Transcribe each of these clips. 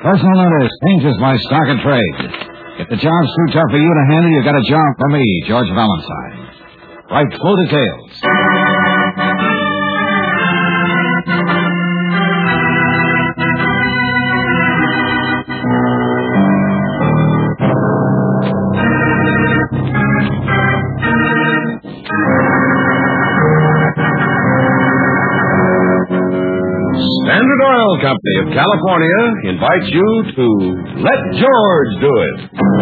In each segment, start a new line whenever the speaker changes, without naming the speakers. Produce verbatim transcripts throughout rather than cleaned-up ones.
Personal notice changes my stock and trade. If the job's too tough for you to handle, you got a job for me, George Valentine. Write full details.
Standard Oil Company of California invites you to Let George Do It.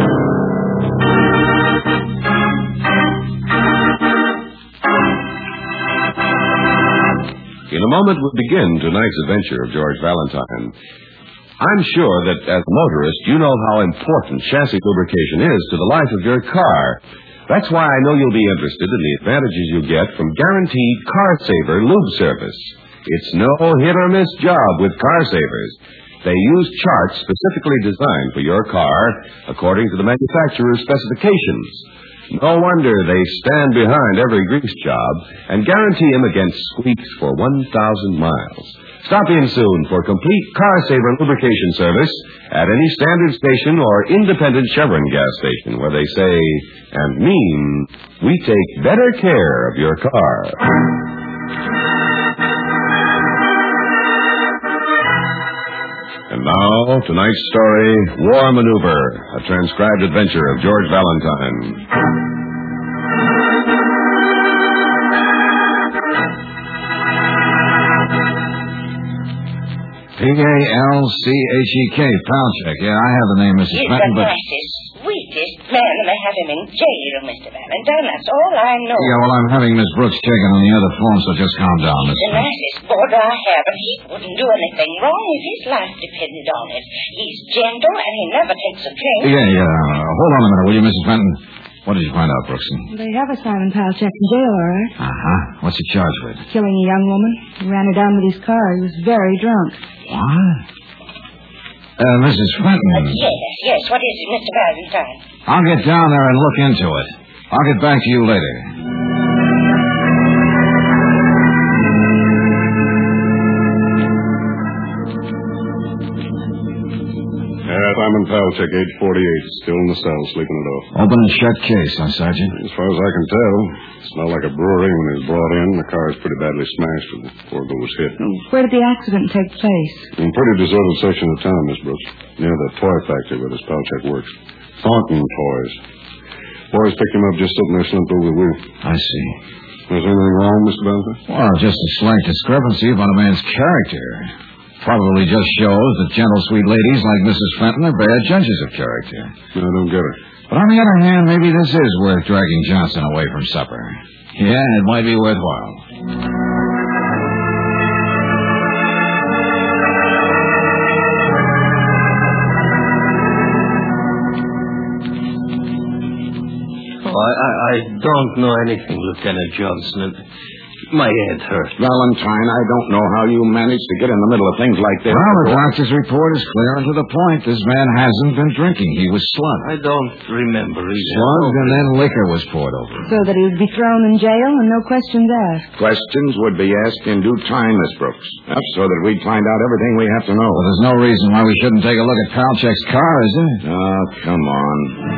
In a moment, we'll begin tonight's adventure of George Valentine. I'm sure that as a motorist, you know how important chassis lubrication is to the life of your car. That's why I know you'll be interested in the advantages you get from guaranteed Car Saver lube service. It's no hit-or-miss job with Car Savers. They use charts specifically designed for your car according to the manufacturer's specifications. No wonder they stand behind every grease job and guarantee them against squeaks for one thousand miles. Stop in soon for complete Car Saver lubrication service at any standard station or independent Chevron gas station where they say and mean, we take better care of your car. And now, tonight's story, War Maneuver, a transcribed adventure of George Valentine.
P A L C H E K, Palchek. Yeah, I have the name, Missus
He's
Fenton,
the
but...
nicest, sweetest man, and they have him in jail, Mister Valentine. That's all I know.
Yeah, well, I'm having Miss Brooks check on the other phone, so just calm down, Miss
The nicest boarder I have, and he wouldn't do anything wrong if his life depended on it. He's gentle, and he never takes a drink.
Yeah, yeah. Uh, hold on a minute, will you, Missus Fenton? What did you find out, Brookson?
They have a Simon Palchek in jail, all right.
Uh-huh. What's he charged with?
Killing a young woman. He ran her down with his car. He was very drunk.
What? Uh, Missus Fenton.
Uh, yes, yes. What is it, Mister Valentine?
I'll get down there and look into it. I'll get back to you later.
Uh, Simon Palchek, age forty-eight, still in the cell, sleeping it off.
Open and shut case, huh, Sergeant?
As far as I can tell, it smelled like a brewery when he was brought in. The car is pretty badly smashed when the poor girl was hit.
Where did the accident take place?
In a pretty deserted section of town, Miss Brooks, near the toy factory where this Palchek works. Thornton Toys. Boys picked him up just sitting there slumped over the wheel.
I see.
Was anything wrong, Mister Valentine?
Well, just a slight discrepancy about a man's character. Probably just shows that gentle, sweet ladies like Missus Fenton are bad judges of character.
I don't get it.
But on the other hand, maybe this is worth dragging Johnson away from supper. Yeah, it might be worthwhile.
Oh, I, I, I don't know anything, Lieutenant Johnson. My head hurts.
Valentine, I don't know how you managed to get in the middle of things like this.
Well, the doctor's report is clear and to the point. This man hasn't been drinking. He was slugged.
I don't remember either.
Slugged, and then liquor was poured over him.
So that he would be thrown in jail and no questions asked.
Questions would be asked in due time, Miss Brooks. That's so that we'd find out everything we have to know.
Well, there's no reason why we shouldn't take a look at Palchek's car, is there?
Oh, come on.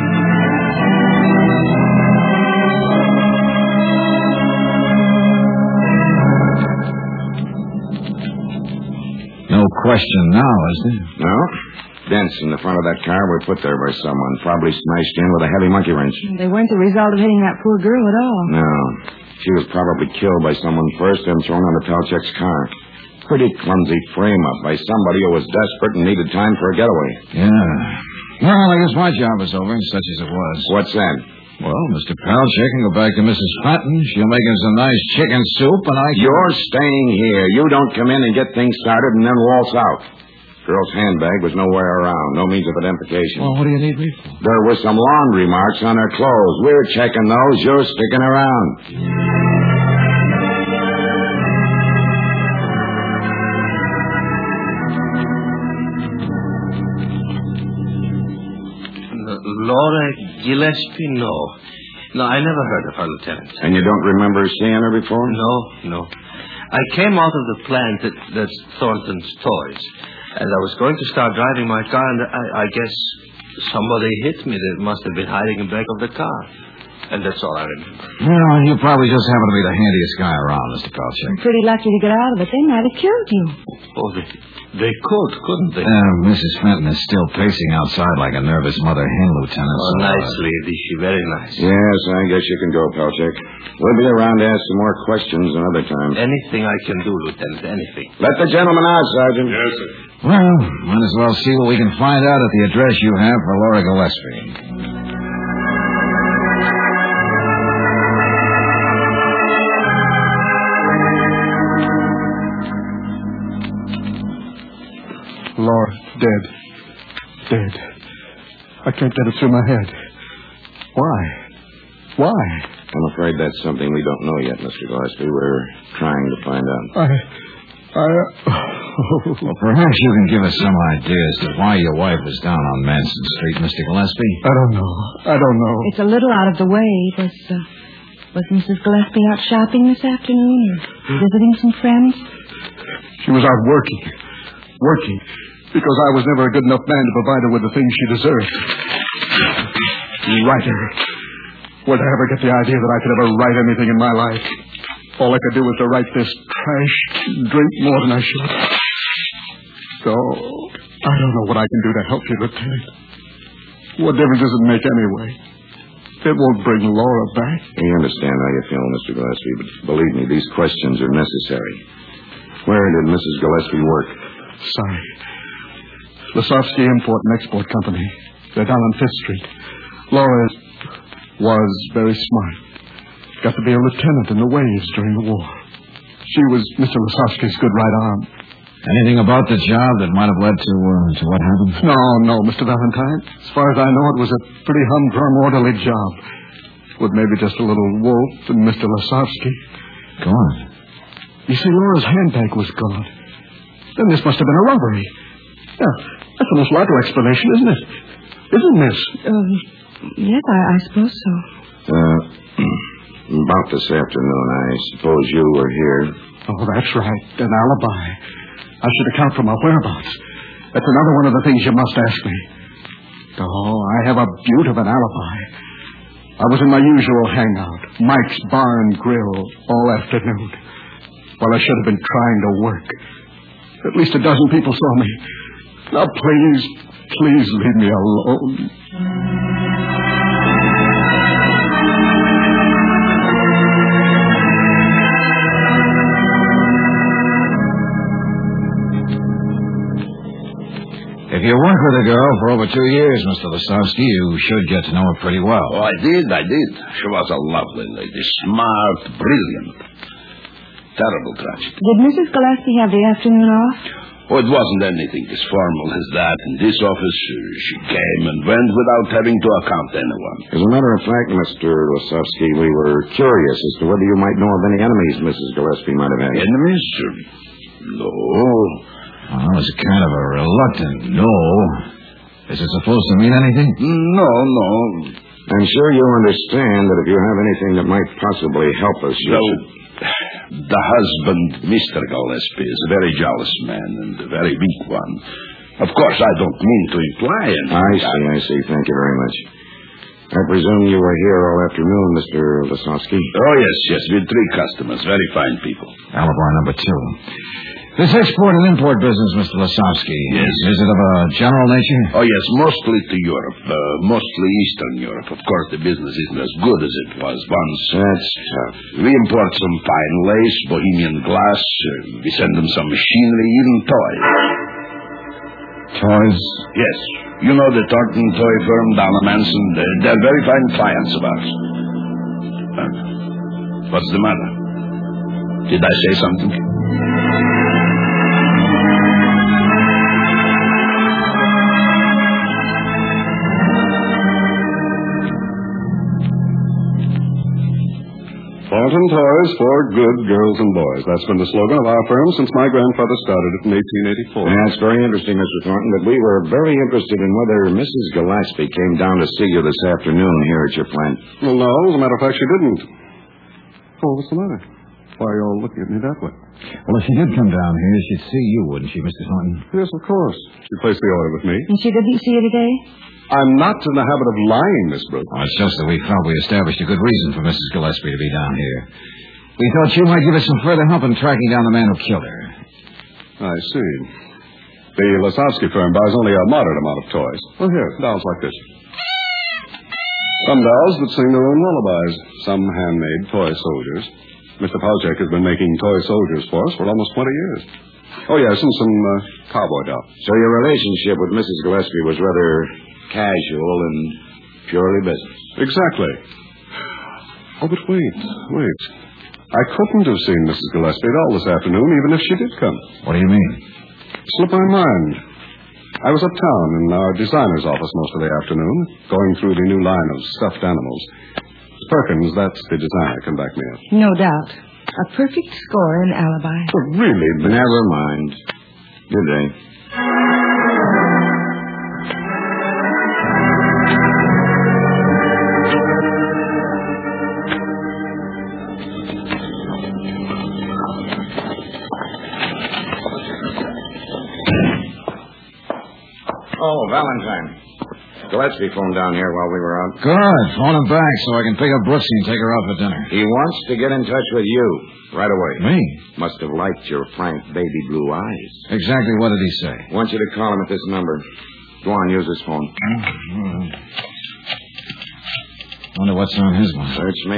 No question now, is there?
No. Dents in the front of that car were put there by someone, probably smashed in with a heavy monkey wrench.
They weren't the result of hitting that poor girl at all.
No. She was probably killed by someone first, then thrown onto Palchek's car. Pretty clumsy frame-up by somebody who was desperate and needed time for a getaway.
Yeah. Well, I guess my job is over, such as it was.
What's that?
Well, Mister Palchek can go back to Missus Fenton. She'll make him some nice chicken soup, and I can...
You're staying here. You don't come in and get things started and then waltz out. Girl's handbag was nowhere around. No means of identification.
Well, what do you need me for?
There were some laundry marks on her clothes. We're checking those. You're sticking around.
Laura Gillespie? No. No, I never heard of her, Lieutenant.
And you don't remember seeing her before?
No, no. I came out of the plant at, that's Thornton's Toys. And I was going to start driving my car, and I, I guess somebody hit me that must have been hiding in the back of the car. And that's all I remember.
Well, you probably just happen to be the handiest guy around, Mister Pelchek.
I'm pretty lucky to get out of it. They might have killed you.
Oh, they, they could, couldn't they?
Uh, Missus Fenton is still pacing outside like a nervous mother hen, Lieutenant.
Oh,
so,
nice
uh,
lady. She very nice.
Yes, I guess you can go, Pelchek. We'll be around to ask some more questions another time.
Anything I can do, Lieutenant, anything.
Let the gentleman out, Sergeant.
Yes, sir.
Well, might as well see what we can find out at the address you have for Laura Gillespie.
Laura, dead. Dead. I can't get it through my head. Why? Why?
I'm afraid that's something we don't know yet, Mister Gillespie. We're trying to find out.
I... I... Oh.
Well, perhaps you can give us some idea as to why your wife was down on Manson Street, Mister Gillespie.
I don't know. I don't know.
It's a little out of the way. Was, uh, was Missus Gillespie out shopping this afternoon or visiting some friends?
She was out working. Working. Because I was never a good enough man to provide her with the things she deserved. Writer. Where'd I ever get the idea that I could ever write anything in my life? All I could do was to write this trash, drink more than I should. So, I don't know what I can do to help you, Lieutenant. What difference does it make anyway? It won't bring Laura back.
We understand how you feel, Mister Gillespie, but believe me, these questions are necessary. Where did Missus Gillespie work?
Sorry. Lasovsky Import and Export Company. They're down on Fifth Street. Laura was very smart. Got to be a lieutenant in the waves during the war. She was Mister Lasovsky's good right arm.
Anything about the job that might have led to uh, to what happened?
No, no, Mister Valentine. As far as I know, it was a pretty humdrum, orderly job. With maybe just a little Wolf and Mister Lasovsky.
Go on.
You see, Laura's handbag was gone. Then this must have been a robbery. Yeah, that's the most logical explanation, isn't it? Isn't this?
Uh, yes, I, I suppose so.
Uh, about this afternoon, I suppose you were here.
Oh, that's right. An alibi. I should account for my whereabouts. That's another one of the things you must ask me. Oh, I have a beaut of an alibi. I was in my usual hangout, Mike's Bar and Grill, all afternoon. Well, I should have been trying to work. At least a dozen people saw me. Now, please, please leave me alone.
If you work with a girl for over two years, Mister Lasovsky, you should get to know her pretty well.
Oh, I did, I did. She was a lovely lady. Smart, brilliant. Terrible tragedy.
Did Missus Gillespie have the afternoon off?
Oh, it wasn't anything as formal as that. In this office, uh, she came and went without having to account to anyone.
As a matter of fact, Mister Lasovsky, we were curious as to whether you might know of any enemies Missus Gillespie might have had.
Enemies? No.
Well, that was kind of a reluctant no. Is it supposed to mean anything?
No, no.
I'm sure you understand that if you have anything that might possibly help us, you
So,
should...
the husband, Mister Gillespie, is a very jealous man and a very weak one. Of course, I don't mean to imply anything.
I see, I see. Thank you very much. I presume you were here all afternoon, Mister Lasovsky.
Oh, yes, yes, with three customers, very fine people.
Alibi number two. This export and import business, Mister Lasovsky,
Yes.
is it of a general nature?
Oh, yes, mostly to Europe, uh, mostly Eastern Europe. Of course, the business isn't as good as it was once.
That's tough.
We import some fine lace, Bohemian glass. Uh, we send them some machinery, even toys.
Toys?
Yes. You know the Thornton toy firm down on Manson? They're, they're very fine clients of ours. Uh, what's the matter? Did I say something?
Thornton Toys for good girls and boys. That's been the slogan of our firm since my grandfather started it in eighteen eighty-four.
That's very interesting, Mister Thornton, but we were very interested in whether Missus Gillespie came down to see you this afternoon here at your plant.
Well, no, as a matter of fact, she didn't. Oh, what's the matter? Why are you all looking at me that way?
Well, if she did come down here, she'd see you, wouldn't she, Mister Thornton?
Yes, of course. She placed the order with me.
And she didn't see you today?
I'm not in the habit of lying, Miss Brooks.
Well, it's just that we felt we established a good reason for Missus Gillespie to be down here. We thought you might give us some further help in tracking down the man who killed her.
I see. The Lasovsky firm buys only a moderate amount of toys. Oh, here, dolls like this. Some dolls that sing their own lullabies. Some handmade toy soldiers. Mister Palchek has been making toy soldiers for us for almost twenty years. Oh, yes, and some uh, cowboy dolls.
So your relationship with Missus Gillespie was rather casual and purely business.
Exactly. Oh, but wait, wait. I couldn't have seen Missus Gillespie at all this afternoon, even if she did come.
What do you mean?
Slipped my mind. I was uptown in our designer's office most of the afternoon, going through the new line of stuffed animals. Perkins, that's the designer, can back me up.
No doubt. A perfect score and alibi.
But really, Miss...
Never mind. Good day. Oh, Valentine. Gillespie phoned down here while we were out.
Good. Phone him back so I can pick up Brooksy and take her out for dinner.
He wants to get in touch with you right away.
Me?
Must have liked your frank baby blue eyes.
Exactly what did he say?
Wants you to call him at this number. Go on, use his phone.
Mm-hmm. Wonder what's on his one.
Search me.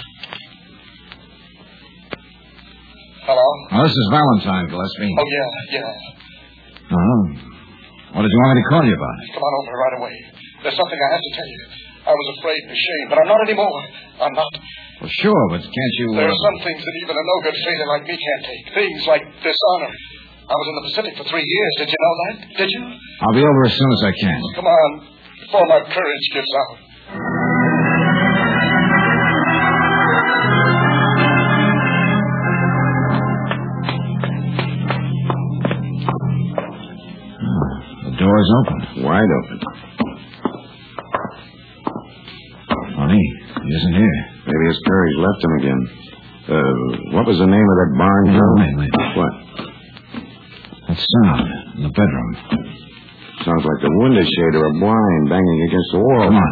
Hello?
Oh, this is Valentine, Gillespie.
Oh, yeah, yeah.
Oh. What did you want me to call you about?
Come on over right away. There's something I have to tell you. I was afraid and ashamed, but I'm not anymore. I'm not.
Well, sure, but can't you...
There
uh...
are some things that even a no-good sailor like me can't take. Things like dishonor. I was in the Pacific for three years. Did you know that? Did you?
I'll be over as soon as I can.
Come on, before my courage gives out.
Door's open.
Wide open.
Funny, he isn't here.
Maybe his courage left him again. Uh, what was the name of that barn?
No, wait, wait.
What?
That sound in the bedroom.
Sounds like the window shade or a blind banging against the wall.
Come on.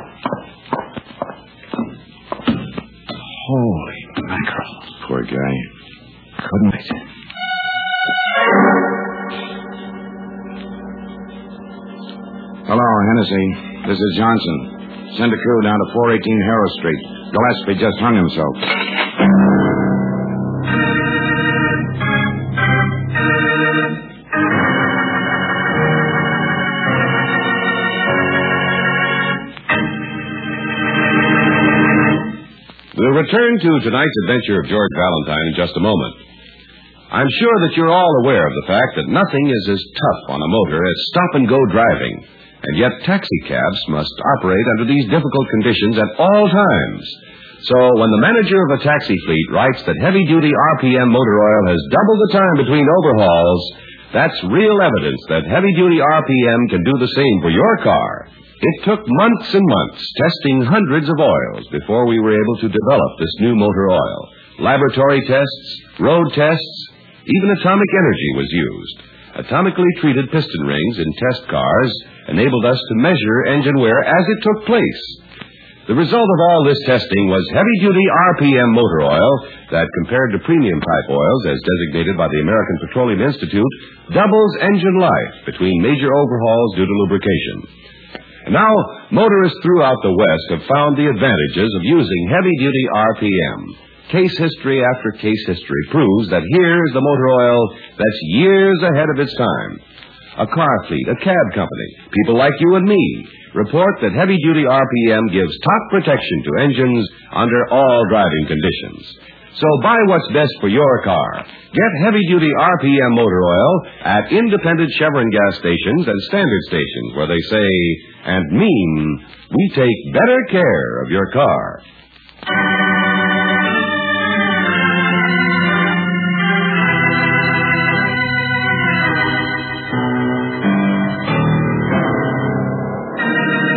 Holy mackerel.
Poor guy.
Couldn't wait.
Hello, Hennessy. This is Johnson. Send a crew down to four eighteen Harrow Street. Gillespie just hung himself.
We'll return to tonight's adventure of George Valentine in just a moment. I'm sure that you're all aware of the fact that nothing is as tough on a motor as stop-and-go driving. And yet taxicabs must operate under these difficult conditions at all times. So when the manager of a taxi fleet writes that heavy-duty R P M motor oil has doubled the time between overhauls, that's real evidence that heavy-duty R P M can do the same for your car. It took months and months testing hundreds of oils before we were able to develop this new motor oil. Laboratory tests, road tests, even atomic energy was used. Atomically treated piston rings in test cars enabled us to measure engine wear as it took place. The result of all this testing was heavy-duty R P M motor oil that, compared to premium-type oils as designated by the American Petroleum Institute, doubles engine life between major overhauls due to lubrication. And now, motorists throughout the West have found the advantages of using heavy-duty R P M. Case history after case history proves that here's the motor oil that's years ahead of its time. A car fleet, a cab company, people like you and me, report that heavy-duty R P M gives top protection to engines under all driving conditions. So buy what's best for your car. Get heavy-duty R P M motor oil at independent Chevron gas stations and standard stations where they say and mean, we take better care of your car.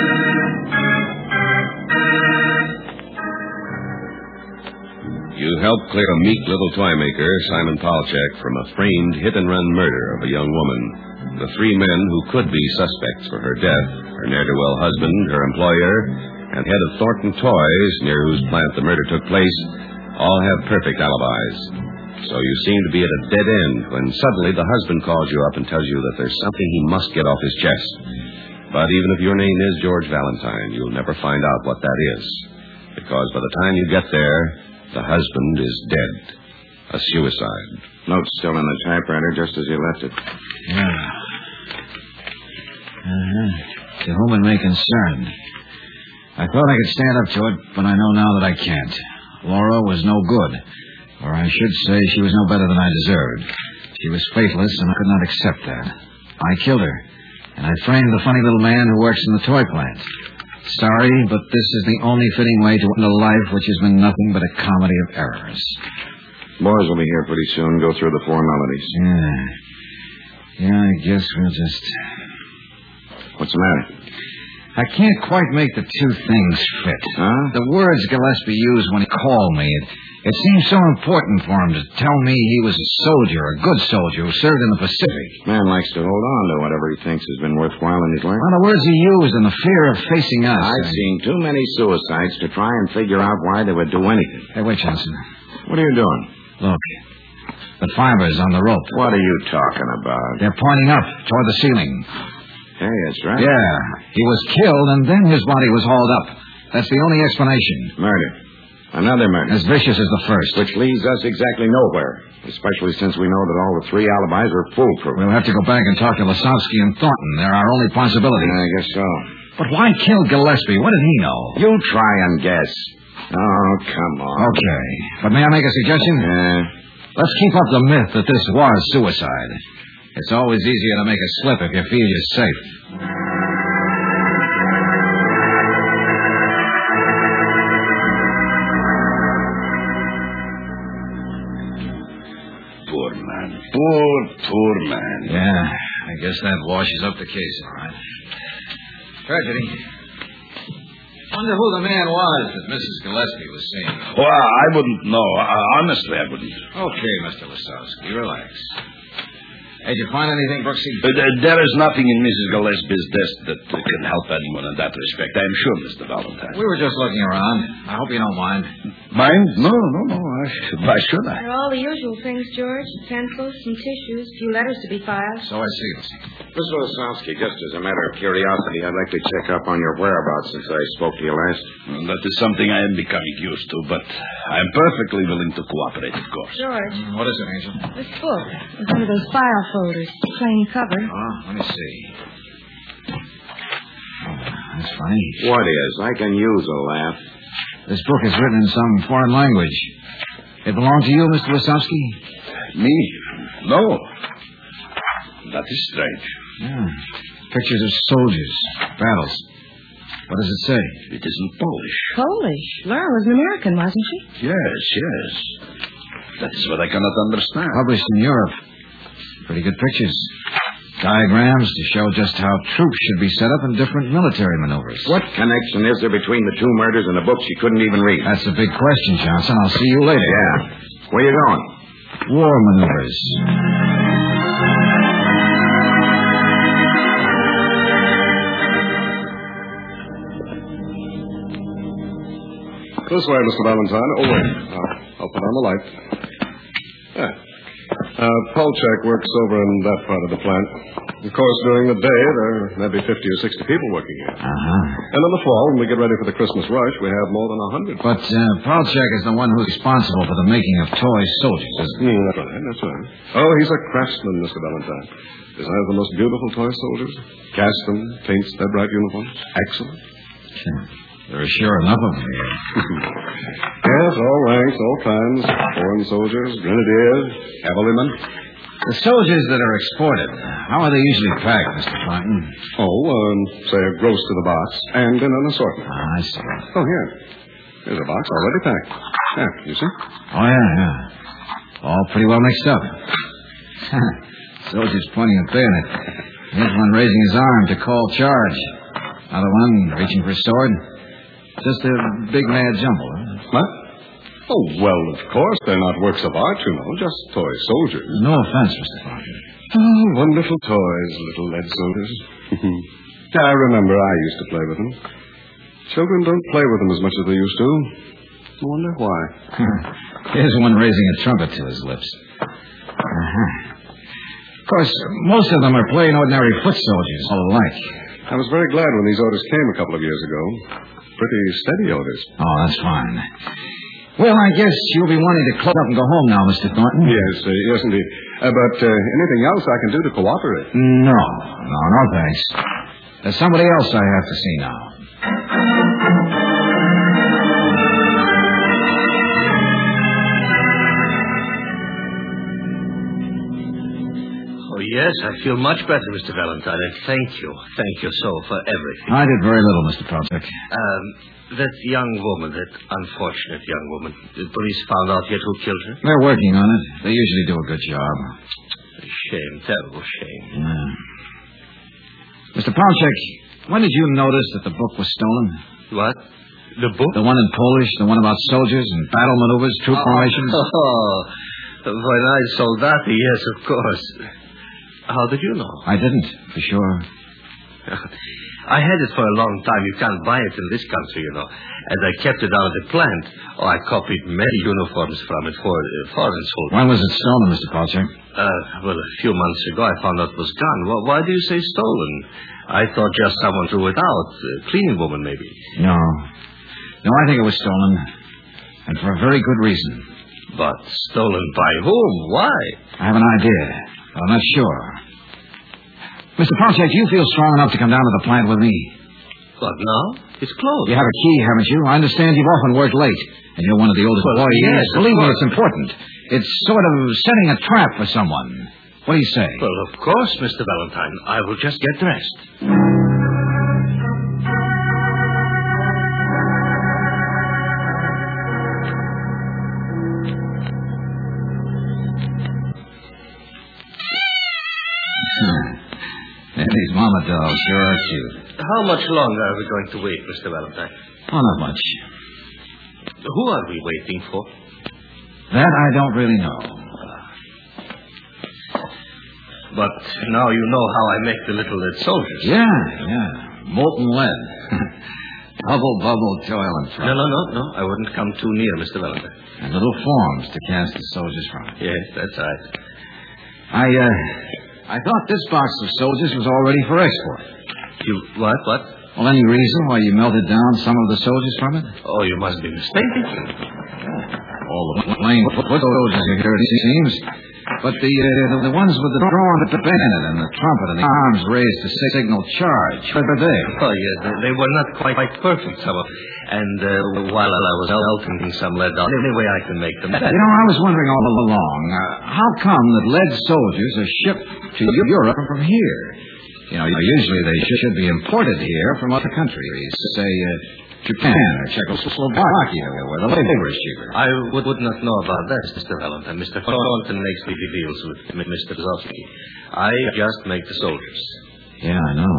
You helped clear a meek little toy maker, Simon Palchak, from a framed hit-and-run murder of a young woman. The three men who could be suspects for her death, her ne'er-do-well husband, her employer, and head of Thornton Toys, near whose plant the murder took place, all have perfect alibis. So you seem to be at a dead end when suddenly the husband calls you up and tells you that there's something he must get off his chest. But even if your name is George Valentine, you'll never find out what that is. Because by the time you get there, the husband is dead. A suicide.
Note's still in the typewriter just as you left it.
Yeah. Uh-huh. To whom it may concern. I thought I could stand up to it, but I know now that I can't. Laura was no good. Or I should say she was no better than I deserved. She was faithless, and I could not accept that. I killed her, and I framed the funny little man who works in the toy plant. Sorry, but this is the only fitting way to end a life which has been nothing but a comedy of errors.
Boys will be here pretty soon. Go through the formalities.
Yeah. Yeah, I guess we'll just...
What's the matter?
I can't quite make the two things fit.
Huh?
The words Gillespie used when he called me, it, it seemed so important for him to tell me he was a soldier, a good soldier who served in the Pacific.
Man likes to hold on to whatever he thinks has been worthwhile in his life.
Well, the words he used and the fear of facing us.
I've
I...
seen too many suicides to try and figure out why they would do anything.
Hey, wait, Johnson.
What are you doing?
Look. The fibers on the rope.
What are you talking about?
They're pointing up toward the ceiling.
Hey, that's right.
Yeah. He was killed, and then his body was hauled up. That's the only explanation.
Murder. Another murder.
As vicious as the first.
Which leads us exactly nowhere. Especially since we know that all the three alibis are foolproof.
We'll have to go back and talk to Lasowski and Thornton. They're our only possibility.
I guess so.
But why kill Gillespie? What did he know?
You try and guess. Oh, come on.
Okay. But may I make a suggestion?
Yeah.
Let's keep up the myth that this was suicide. It's always easier to make a slip if you feel you're safe.
Poor man. Poor, poor man.
Yeah, I guess that washes up the case, all right. Tragedy. Wonder who the man was that Missus Gillespie was seeing.
Well, I wouldn't know. Uh, honestly, I wouldn't.
Okay, Mister Lasowski, relax. Hey, did you find anything, Brooksy?
Uh, there is nothing in Missus Gillespie's desk that uh, can help anyone in that respect. I am sure, Mister Valentine.
We were just looking around. I hope you don't mind.
Mind? No, no, no. I, why should I?
There are all the usual things, George. Pencils, some tissues, a few letters to be filed.
So I see.
Mister Lasowski, just as a matter of curiosity, I'd like to check up on your whereabouts since I spoke to you last.
Well, that is something I am becoming used to, but I am perfectly willing to cooperate, of course.
George.
Mm, what is it, Angel?
This book is under those file folders. Plain cover.
Oh, let me see. Oh, that's funny.
What is? I can use a laugh.
This book is written in some foreign language. It belonged to you, Mister Lasowski?
Me? No. That is strange.
Yeah. Pictures of soldiers, battles. What does it say?
It is in Polish.
Polish? Laura was an American, wasn't she?
Yes, yes. That is what I cannot understand.
Published in Europe. Pretty good pictures. Diagrams to show just how troops should be set up in different military maneuvers.
What connection is there between the two murders and a book she couldn't even read?
That's a big question, Johnson. I'll see you later.
Yeah. Where you going?
War maneuvers.
This way, Mister Valentine. Oh, wait. Uh, I'll put on the light. Yeah. Uh, Polchak works over in that part of the plant. Of course, during the day, there may be fifty or sixty people working here.
Uh-huh.
And in the fall, when we get ready for the Christmas rush, we have more than a hundred.
But uh, Polchak is the one who's responsible for the making of toy soldiers, isn't he?
Mm, that's right, that's right. Oh, he's a craftsman, Mister Valentine. Designs the most beautiful toy soldiers. Casts them, paints their bright uniforms. Excellent.
There are sure enough of them here.
Yes, all ranks, all kinds. Foreign soldiers, grenadiers, cavalrymen.
The soldiers that are exported, how are they usually packed, Mister Clinton?
Oh, um, say a gross to the box and in an assortment.
Ah, I see.
Oh, here. Here's a box already packed. Yeah, you see?
Oh, yeah, yeah. All pretty well mixed up. Soldiers pointing a bayonet. Here's one raising his arm to call charge. Another one reaching for a sword. Just a big mad jumble, huh?
What? Oh, well, of course, they're not works of art, you know, just toy soldiers.
No offense, Mister Parker.
Oh, wonderful toys, little lead soldiers. I remember I used to play with them. Children don't play with them as much as they used to. I wonder why.
Here's one raising a trumpet to his lips. Uh-huh. Of course, most of them are plain ordinary foot soldiers, all alike.
I was very glad when these orders came a couple of years ago. Pretty steady orders.
Oh, that's fine. Well, I guess you'll be wanting to close up and go home now, Mister Thornton.
Yes, uh, yes, indeed. Uh, but uh, anything else I can do to cooperate?
No, no, no, thanks. There's somebody else I have to see now.
Oh, yes, I feel much better, Mister Valentine, and thank you. Thank you so for everything.
I did very little, Mister Protek.
Um, that young woman, that unfortunate young woman, the police found out yet who killed her?
They're working on it. They usually do a good job.
A shame, terrible shame.
Yeah. Mister Protek, when did you notice that the book was stolen?
What? The book?
The one in Polish, the one about soldiers and battle maneuvers, troop
oh,
formations?
Oh, when I sold that, yes, of course. How did you know?
I didn't, for sure.
I had it for a long time. You can't buy it in this country, you know. And I kept it out of the plant. Oh, I copied many uniforms from it for uh, foreign soldiers.
When was it stolen, Mister Protek?
Uh, well, a few months ago, I found out it was gone. Well, why do you say stolen? I thought just someone threw it out. A cleaning woman, maybe.
No. No, I think it was stolen. And for a very good reason.
But stolen by whom? Why?
I have an idea. But I'm not sure. Mister Protek, do you feel strong enough to come down to the plant with me?
What, now? It's closed.
You have a key, haven't you? I understand you've often worked late. And you're one of the oldest
well,
employees.
Yes,
Believe me, it's important. It's sort of setting a trap for someone. What do you say?
Well, of course, Mister Valentine. I will just get dressed.
And these mama dolls sure are cute.
How much longer are we going to wait, Mister Valentine?
Oh, not much.
Who are we waiting for?
That I don't really know.
But now you know how I make the little lead soldiers.
Yeah, yeah. Molten lead. Bubble, bubble, toil, and trouble.
No, no, no, no. I wouldn't come too near, Mister Valentine.
And little forms to cast the soldiers from.
Yes, that's right.
I, uh... I thought this box of soldiers was all ready for export.
You, what, what?
Well, any reason why you melted down some of the soldiers from it?
Oh, you must be mistaken.
All the plain foot soldiers are here, it seems. But the, uh, the ones with the drawn at the bayonet and the trumpet and the arms raised to signal charge, what were they?
Oh, yeah, they, they were not quite, quite perfect, some of them. And uh, while I was melting some lead down, any way I can make them.
You know, I was wondering all along, uh, how come that lead soldiers are shipped to Europe from here? You know, usually they should be imported here from other countries, say uh, Japan or Czechoslovakia, where the labor is cheaper.
I would, would not know about that, Mister Valentine. Mister Thornton makes me deals with Mister Zosky. I just make the soldiers.
Yeah, I know.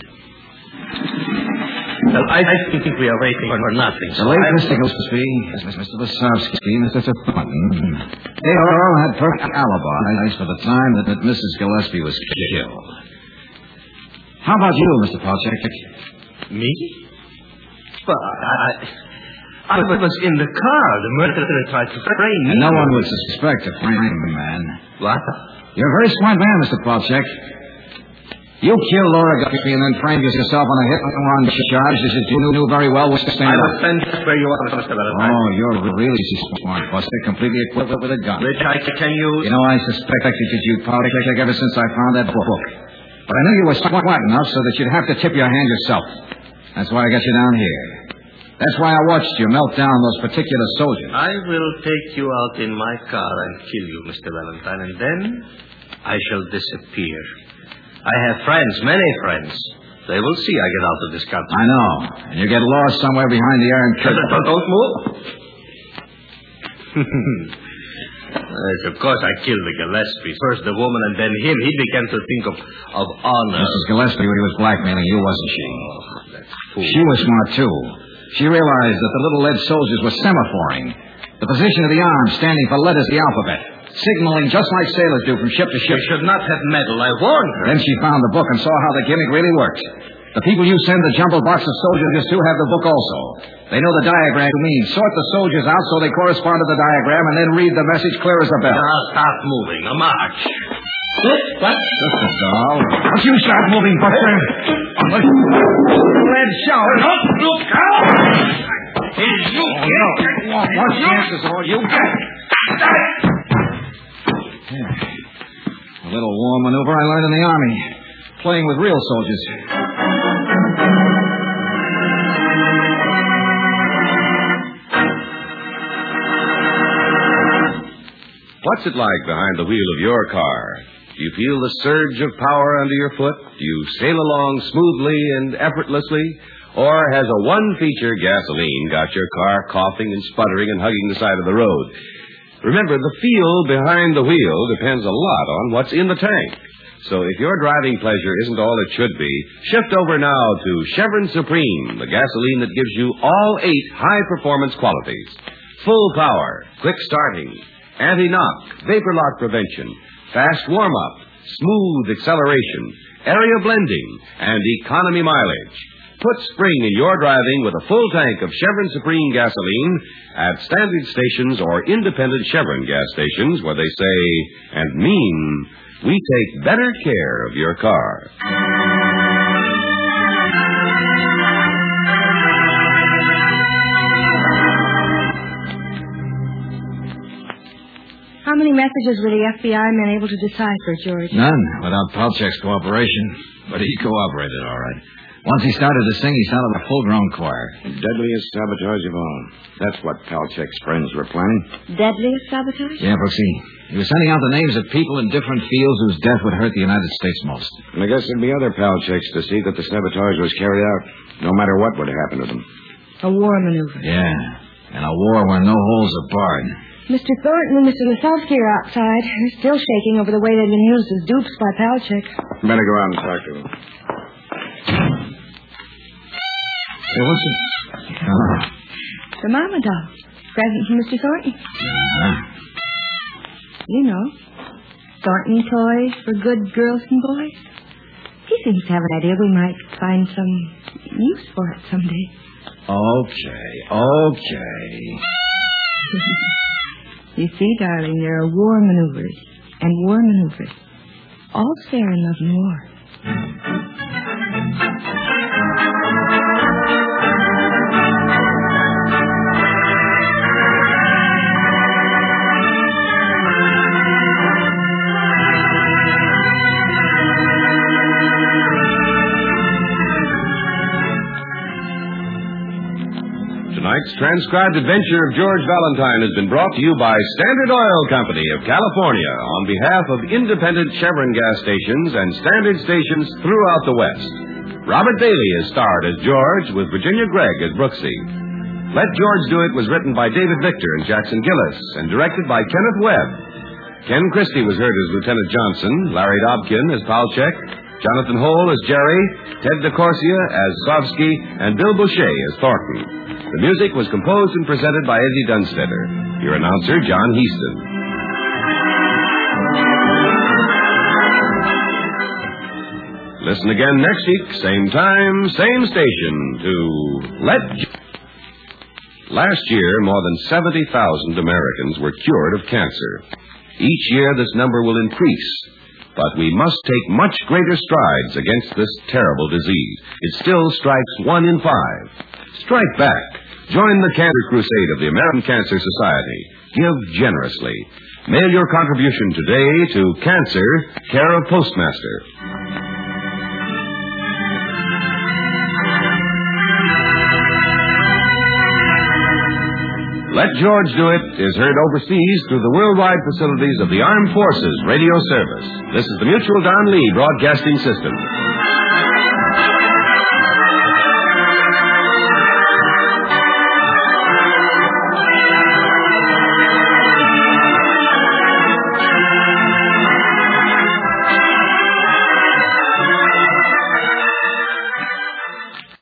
Well, I, I think we are waiting for nothing.
The late Mister Gillespie, Mister Wasowski, Mister Thornton, they all had perfect alibis for the time that, that Missus Gillespie was killed. How about you, Mister Protek?
Me? But I, I was in the car. The murderer tried to frame me.
And no one would suspect a framing man.
What?
You're a very smart man, Mister Protek. You killed Laura Guppy and then framed yourself on a hit and run charge as you knew very well was to stand
I
up.
will send just where you are, Mister Valentine.
Oh, you're really smart, Buster. Completely equipped with a gun.
Which I can use.
You know, I suspected you, Protek, ever since I found that book. But I knew you were smart enough so that you'd have to tip your hand yourself. That's why I got you down here. That's why I watched you melt down those particular soldiers.
I will take you out in my car and kill you, Mister Valentine, and then I shall disappear. I have friends, many friends. They will see I get out of this country.
I know. And you get lost somewhere behind the Iron Curtain.
Don't, don't move. Yes, of course, I killed the Gillespie. First the woman and then him. He began to think of, of honor.
Missus Gillespie, he was blackmailing you, wasn't she?
Oh, that fool.
She was smart, too. She realized that the little lead soldiers were semaphoring. The position of the arm standing for letters of the alphabet. Signaling just like sailors do from ship to ship.
You should not have meddled. I warned her.
Then she found the book and saw how the gimmick really worked. The people you send the jumbled box of soldiers to have the book also. They know the diagram you mean. Sort the soldiers out so they correspond to the diagram and then read the message clear as a bell.
Now start moving. A march. What?
Sister doll. Don't you start moving, Buster. Red shower.
Look out!
You oh, no. One chance is all you get. A little war maneuver I learned in the Army. Playing with real soldiers.
What's it like behind the wheel of your car? Do you feel the surge of power under your foot? Do you sail along smoothly and effortlessly? Or has a one-feature gasoline got your car coughing and sputtering and hugging the side of the road? Remember, the feel behind the wheel depends a lot on what's in the tank. So if your driving pleasure isn't all it should be, shift over now to Chevron Supreme, the gasoline that gives you all eight high-performance qualities. Full power, quick starting, anti-knock, vapor lock prevention, fast warm-up, smooth acceleration, area blending, and economy mileage. Put spring in your driving with a full tank of Chevron Supreme gasoline at standard stations or independent Chevron gas stations where they say and mean, we take better care of your car.
How many messages were the F B I men able to decipher, George?
None, without Palchek's cooperation. But he cooperated, all right. Once he started to sing, he sounded a full-grown choir.
Deadliest sabotage of all. That's what Palchek's friends were planning.
Deadliest sabotage?
Yeah, Brooksy. He was sending out the names of people in different fields whose death would hurt the United States most.
And I guess there'd be other Palcheks to see that the sabotage was carried out, no matter what would happen to them.
A war maneuver.
Yeah, and a war where no holes are barred.
Mister Thornton and Mister Lasovsky are outside. They're still shaking over the way they've been used as dupes by Palchek.
Better go out and talk to them.
Hey, what's it? Oh.
The Mama doll. Present from Mister Thornton.
Uh-huh.
You know, Thornton toys for good girls and boys. He seems to have an idea we might find some use for it someday.
Okay, okay.
You see, darling, there are war maneuvers and war maneuvers. All fair in love and war.
Tonight's transcribed adventure of George Valentine has been brought to you by Standard Oil Company of California on behalf of independent Chevron gas stations and standard stations throughout the West. Robert Bailey is starred as George with Virginia Gregg as Brooksy. Let George Do It was written by David Victor and Jackson Gillis and directed by Kenneth Webb. Ken Christie was heard as Lieutenant Johnson, Larry Dobkin as Palchek, Jonathan Hole as Jerry, Ted DeCorsia as Sovsky, and Bill Boucher as Thornton. The music was composed and presented by Eddie Dunstetter. Your announcer, John Heaston. Listen again next week, same time, same station, to Let... Last year, more than seventy thousand Americans were cured of cancer. Each year, this number will increase. But we must take much greater strides against this terrible disease. It still strikes one in five. Strike back. Join the cancer crusade of the American Cancer Society. Give generously. Mail your contribution today to Cancer, care of Postmaster. Let George Do It is heard overseas through the worldwide facilities of the Armed Forces Radio Service. This is the Mutual Don Lee Broadcasting System.